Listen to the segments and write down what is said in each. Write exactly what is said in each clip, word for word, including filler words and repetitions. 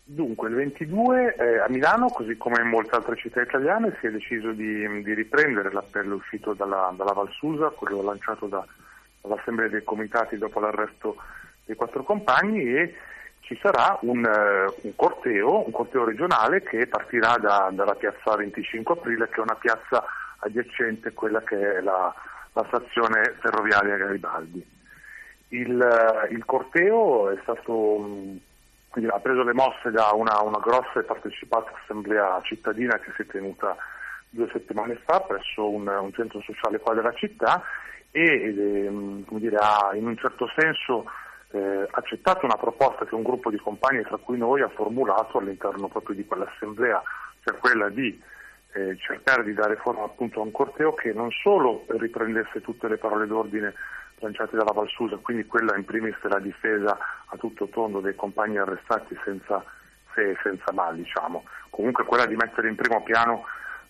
Dunque, il ventidue eh, a Milano, così come in molte altre città italiane, si è deciso di, di riprendere l'appello uscito dalla, dalla Val Susa, quello lanciato da, dall'Assemblea dei Comitati dopo l'arresto dei quattro compagni, e ci sarà un, uh, un corteo, un corteo regionale che partirà da, dalla piazza venticinque aprile, che è una piazza adiacente a quella che è la, la stazione ferroviaria Garibaldi. Il, uh, il corteo è stato... Um, Quindi ha preso le mosse da una, una grossa e partecipata assemblea cittadina che si è tenuta due settimane fa presso un, un centro sociale qua della città e, e come dire, ha in un certo senso eh, accettato una proposta che un gruppo di compagni, tra cui noi, ha formulato all'interno proprio di quell'assemblea, cioè quella di eh, cercare di dare forma appunto a un corteo che non solo riprendesse tutte le parole d'ordine lanciate dalla Val Susa, quindi quella in primis la difesa a tutto tondo dei compagni arrestati senza se e senza ma, diciamo. Comunque quella di mettere in primo piano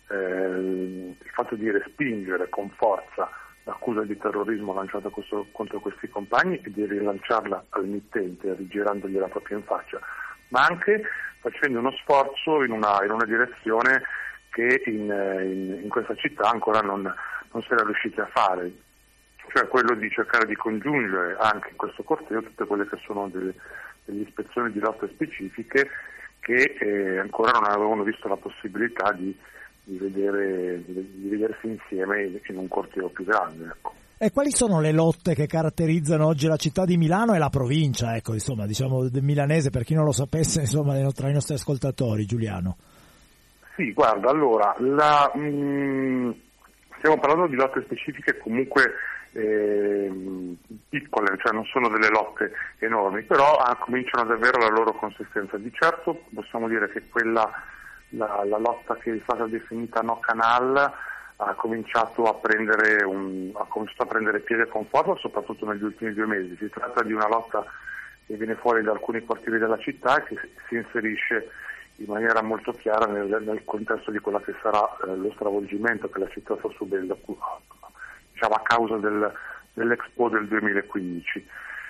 eh, il fatto di respingere con forza l'accusa di terrorismo lanciata questo, contro questi compagni e di rilanciarla al mittente, rigirandogliela proprio in faccia, ma anche facendo uno sforzo in una, in una direzione che in, in, in questa città ancora non, non si era riusciti a fare, cioè quello di cercare di congiungere anche in questo corteo tutte quelle che sono delle, delle ispezioni di lotte specifiche che eh, ancora non avevano visto la possibilità di, di, vedere, di, di vedersi insieme in un corteo più grande. Ecco. E quali sono le lotte che caratterizzano oggi la città di Milano e la provincia, ecco, insomma, diciamo del milanese, per chi non lo sapesse, insomma, tra i nostri ascoltatori, Giuliano? Sì, guarda, allora, la, mh, stiamo parlando di lotte specifiche comunque Eh, piccole, cioè non sono delle lotte enormi, però ah, cominciano ad avere la loro consistenza. Di certo possiamo dire che quella, la, la lotta che è stata definita No Canal ha cominciato a prendere un, ha cominciato a prendere piede con forza, soprattutto negli ultimi due mesi. Si tratta di una lotta che viene fuori da alcuni quartieri della città e che si inserisce in maniera molto chiara nel, nel contesto di quella che sarà eh, lo stravolgimento che la città sta subendo diciamo a causa del, dell'Expo del duemilaquindici.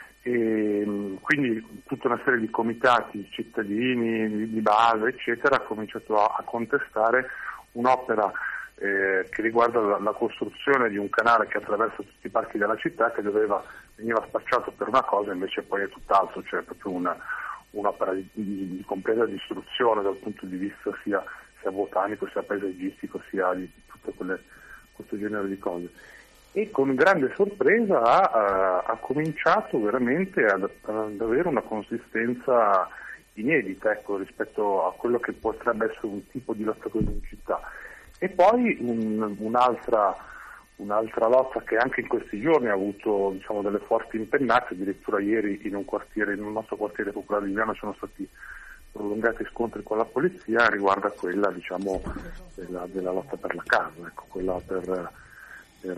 E, quindi tutta una serie di comitati cittadini, di, di base, eccetera, ha cominciato a, a contestare un'opera eh, che riguarda la, la costruzione di un canale che attraversa tutti i parchi della città, che doveva, veniva spacciato per una cosa, invece poi è tutt'altro, cioè proprio una, un'opera di, di, di completa distruzione dal punto di vista sia, sia botanico, sia paesaggistico, sia di tutto quelle, questo genere di cose. E con grande sorpresa ha, ha cominciato veramente ad, ad avere una consistenza inedita, ecco, rispetto a quello che potrebbe essere un tipo di lotta così in città. E poi un, un'altra, un'altra lotta che anche in questi giorni ha avuto, diciamo, delle forti impennate, addirittura ieri in un quartiere, in un nostro quartiere popolare di Milano sono stati prolungati scontri con la polizia, riguarda quella, diciamo, della, della lotta per la casa, ecco, quella per Per,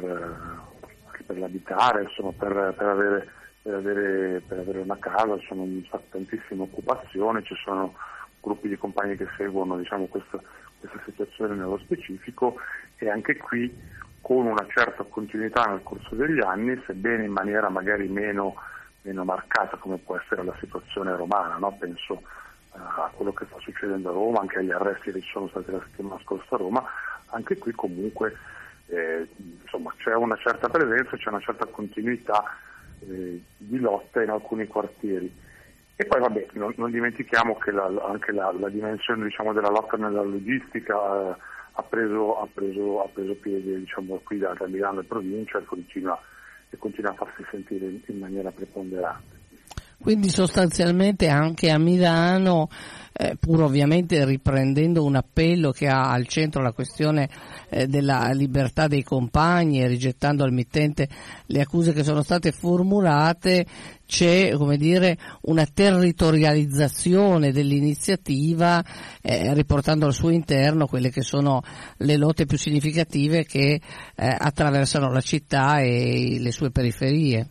per l'abitare, insomma, per, per, avere, per, avere, per avere una casa. Sono tantissime occupazioni, ci sono gruppi di compagni che seguono, diciamo, questa, questa situazione nello specifico, e anche qui con una certa continuità nel corso degli anni, sebbene in maniera magari meno, meno marcata come può essere la situazione romana, no? Penso a quello che sta succedendo a Roma, anche agli arresti che ci sono stati la settimana scorsa a Roma. Anche qui comunque Eh, insomma c'è una certa presenza, c'è una certa continuità eh, di lotta in alcuni quartieri. E poi vabbè, non, non dimentichiamo che la, anche la, la dimensione, diciamo, della lotta nella logistica eh, ha, preso, ha, preso, ha preso piede, diciamo, qui da, da Milano e provincia, e continua, e continua a farsi sentire in, in maniera preponderante. Quindi sostanzialmente anche a Milano, eh, pur ovviamente riprendendo un appello che ha al centro la questione eh, della libertà dei compagni e rigettando al mittente le accuse che sono state formulate, c'è, come dire, una territorializzazione dell'iniziativa, eh, riportando al suo interno quelle che sono le lotte più significative che eh, attraversano la città e le sue periferie.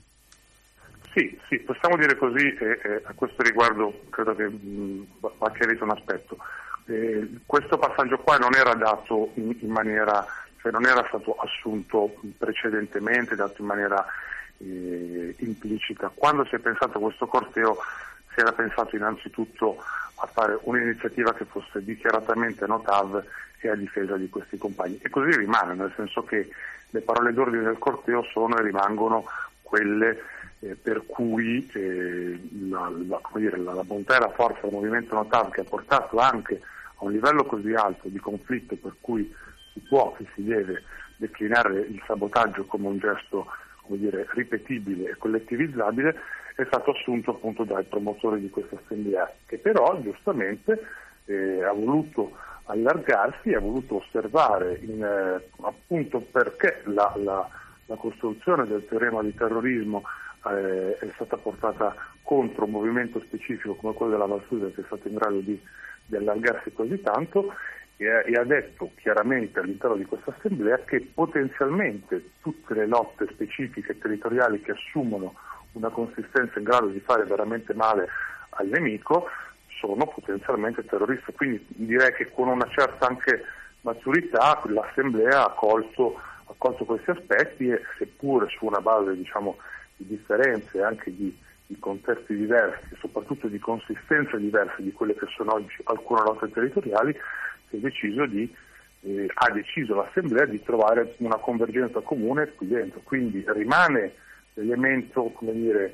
Sì, sì, possiamo dire così, e, e a questo riguardo credo che mh, va chiarito un aspetto. Eh, questo passaggio qua non era dato in, in maniera, cioè non era stato assunto precedentemente, dato in maniera eh, implicita. Quando si è pensato a questo corteo si era pensato innanzitutto a fare un'iniziativa che fosse dichiaratamente no T A V e a difesa di questi compagni. E così rimane, nel senso che le parole d'ordine del corteo sono e rimangono quelle eh, per cui eh, la, la, come dire, la, la bontà e la forza del movimento no T A V, che ha portato anche a un livello così alto di conflitto per cui si può e si deve declinare il sabotaggio come un gesto, come dire, ripetibile e collettivizzabile, è stato assunto appunto dai promotori di questa assemblea, che però giustamente eh, ha voluto allargarsi, ha voluto osservare in, eh, appunto perché la, la, la costruzione del teorema di terrorismo eh, è stata portata contro un movimento specifico come quello della Val Susa, che è stato in grado di, di allargarsi così tanto, e, e ha detto chiaramente all'interno di questa assemblea che potenzialmente tutte le lotte specifiche territoriali che assumono una consistenza in grado di fare veramente male al nemico sono potenzialmente terroristi. Quindi direi che con una certa anche maturità l'Assemblea ha colto, ha colto questi aspetti e, seppure su una base diciamo di differenze e anche di, di contesti diversi, soprattutto di consistenze diverse di quelle che sono oggi alcune lotte territoriali, si è deciso di, eh, ha deciso l'Assemblea di trovare una convergenza comune qui dentro. Quindi rimane l'elemento, come dire,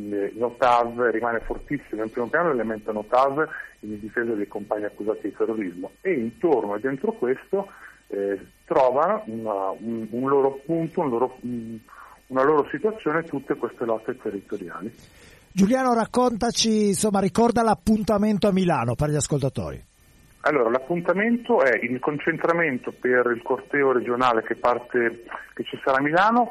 no T A V, rimane fortissimo in primo piano l'elemento no T A V in difesa dei compagni accusati di terrorismo, e intorno e dentro questo eh, trova una, un, un loro punto, un loro, un, una loro situazione tutte queste lotte territoriali. Giuliano, raccontaci, insomma, ricorda l'appuntamento a Milano per gli ascoltatori. Allora, l'appuntamento è il concentramento per il corteo regionale che parte, che ci sarà a Milano.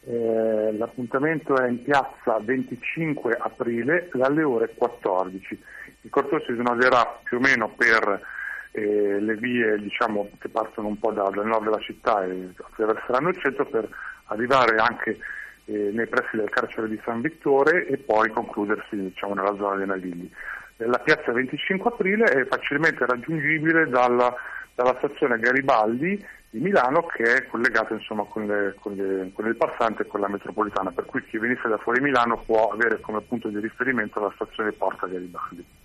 Eh, l'appuntamento è in piazza venticinque aprile dalle ore quattordici. Il corteo si snoderà più o meno per eh, le vie, diciamo, che partono un po' da, dal nord della città e attraverseranno il centro per arrivare anche eh, nei pressi del carcere di San Vittore e poi concludersi, diciamo, nella zona dei Navigli. La piazza venticinque aprile è facilmente raggiungibile dalla, dalla stazione Garibaldi di Milano, che è collegata insomma con, le, con, le, con il passante e con la metropolitana, per cui chi venisse da fuori Milano può avere come punto di riferimento la stazione Porta Garibaldi.